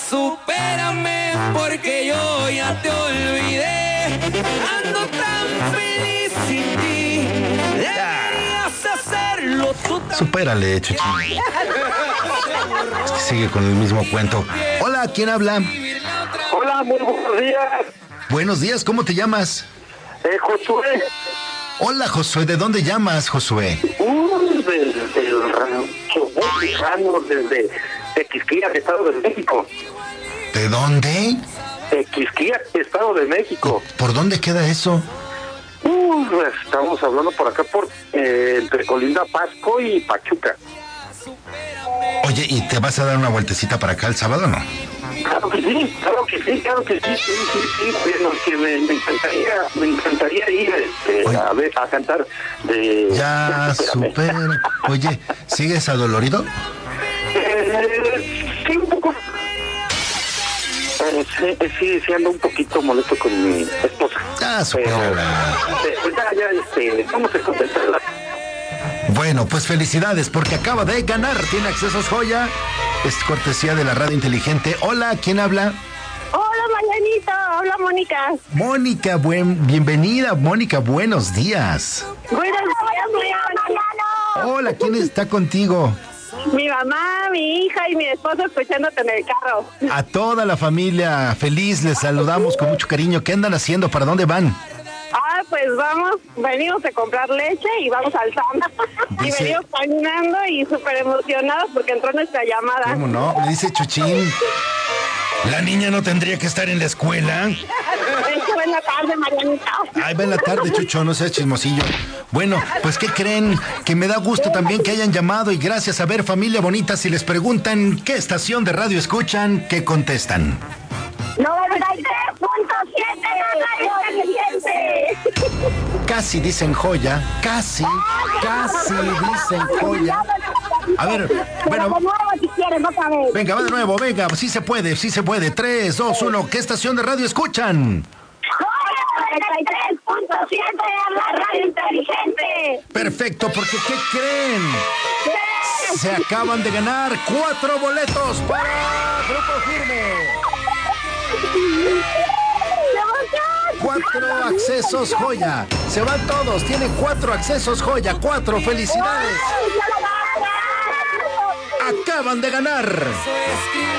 supérame, porque yo ya te olvidé. Ando tan feliz sin ti. Deberías hacerlo tú también. Supérale, Chuchín. Es que sigue con el mismo cuento. Hola, ¿quién habla? Hola, muy buenos días. Buenos días, ¿cómo te llamas? Josué. Hola, Josué, ¿de dónde llamas, Josué? Del rancho mexicano, desde Tequisquilla, Estado de México. ¿De dónde? Tequisquilla, Estado de México. ¿Por dónde queda eso? Estamos hablando por acá, entre Colinda, Pasco y Pachuca. Oye, ¿y te vas a dar una vueltecita para acá el sábado o no? Claro que sí. Bueno, que me encantaría ir a cantar de... Ya, súper. Oye, ¿sigues adolorido? Sí, un poco. Sí, ando un poquito molesto con mi esposa. Ah, súper. Pues vamos a contestarla. Bueno, pues felicidades, porque acaba de ganar. Tiene accesos joya. Es cortesía de la radio inteligente. Hola, ¿quién habla? Hola, Marianito. Hola, Mónica. Mónica, bienvenida, Mónica, buenos días. Buenos días, Mariano. Hola, ¿quién está contigo? Mi mamá, mi hija y mi esposo escuchándote en el carro. A toda la familia, feliz, les saludamos con mucho cariño. ¿Qué andan haciendo? ¿Para dónde van? Pues venimos a comprar leche y vamos al Santa. Y venimos caminando y súper emocionados porque entró nuestra llamada. ¿Cómo no? Le dice Chuchín, ¿la niña no tendría que estar en la escuela? Es que va en la tarde, Marianita. Ay, va en la tarde, Chucho, no seas chismosillo. Bueno, pues ¿qué creen? Que me da gusto también que hayan llamado y gracias. A ver, familia bonita, si les preguntan qué estación de radio escuchan, ¿qué contestan? 93.7 Radio Inteligente. Casi dicen joya, casi dicen joya. A ver, bueno. De nuevo, si quieres, otra vez. Venga, va de nuevo, venga, sí se puede. 3, 2, 1, ¿qué estación de radio escuchan? 93.7 la Radio Inteligente. Perfecto, porque ¿qué creen? Se acaban de ganar 4 boletos para Grupo Firme. 4 accesos joya. Se van todos. Tiene 4 accesos joya. 4. Felicidades. Acaban de ganar.